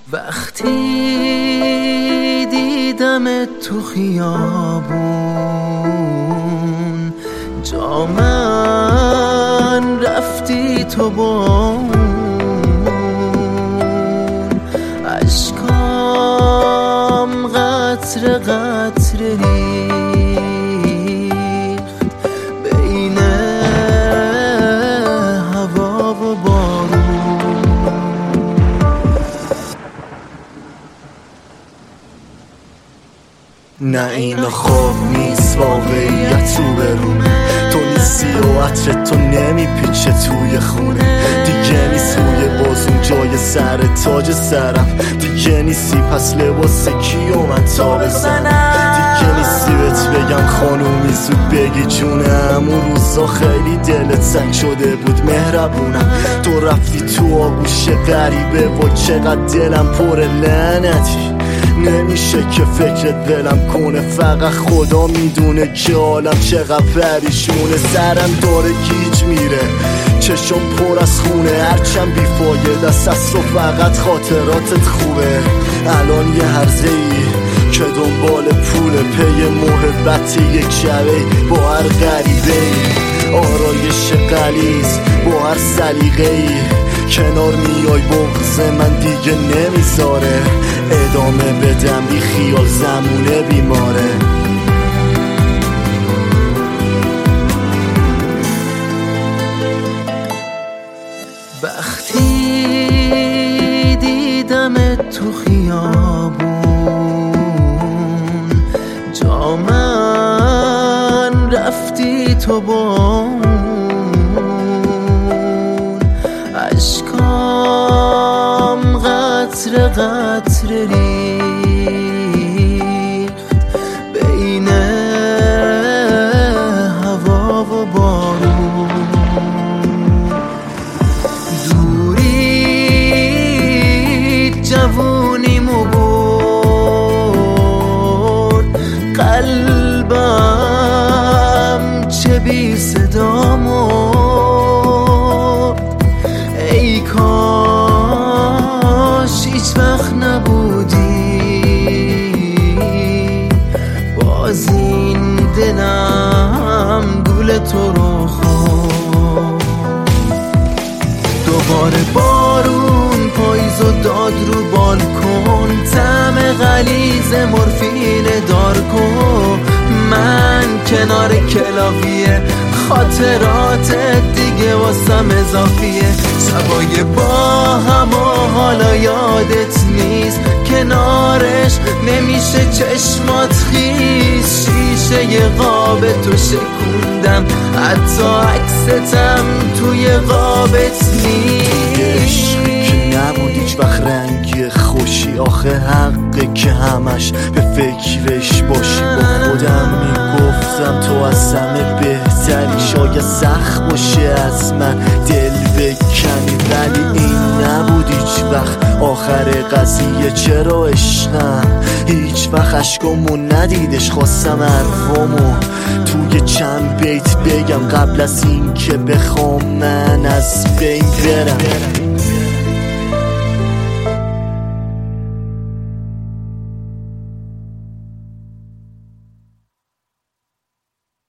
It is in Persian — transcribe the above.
وقتی دیدم تو خیابون جا من رفتی تو بون اشکام قطره قطره ریخت بین هوا و بارون. نه این خواب نیست واقعیت رو برونه، تو نیستی و عطر تو نمیپیچه توی خونه. دیگه نیست روی بازون جای سر تاج سرم، دیگه نیستی پس لباس کیو من تا بزنم. دیگه نیستی بهت بگم خانومی زود بگی جونم، اون روزا خیلی دلت سنگ شده بود مهربونم. تو رفتی تو آغوش غریبه و چقدر دلم پر لعنتی، نمیشه که فکرت دلم کنه، فقط خدا میدونه که عالم چقدر پریشونه. سرم داره گیج میره، چشم پر از خونه، هرچند بیفایده است از تو فقط خاطراتت خوبه. الان یه هرزه ای که دنبال پول پی محبت یک شبه با هر غریبه ای، آرایش غلیظ با هر سلیقه ای، کنار میای بغض من دیگه نمیذاره ادامه بدم، بی خیال زمونه بیماره. وقتی دیدم تو خیابون جا من رفتی تو بون اشکام قطره قطره ریخت بین هوا و بارون. دوری جوونیمو برد، قلبم چه بی صدا مرد. ای کاش هیچ وقت نبودی، باز این دلم گول تو رو خورد. دوباره بارون پاییز و داد رو بالکن، طعم غلیظ مورفین دار کن. من کنار کلاویه، خاطراتت دیگه واسم اضافیه. شبای با هم و حالا یادت نیست، کنارش نمیشه چشمات خیس. شیشه قاب تو شکوندم، حتی عکستم توی قابت نیست. نبود هیچ وقت رنگی خوشی، آخه حقه که همش به فکرش باشی. با خودم میگفتم تو از همه بهتری، شاید سخت باشه از من دل بکنی، ولی این نبود هیچ وقت آخر قضیه. چرا عشقم هیچ وقت عشقمو ندیدش، خواستم حرفامو توی چند بیت بگم قبل از این که بخوام من از بین برم.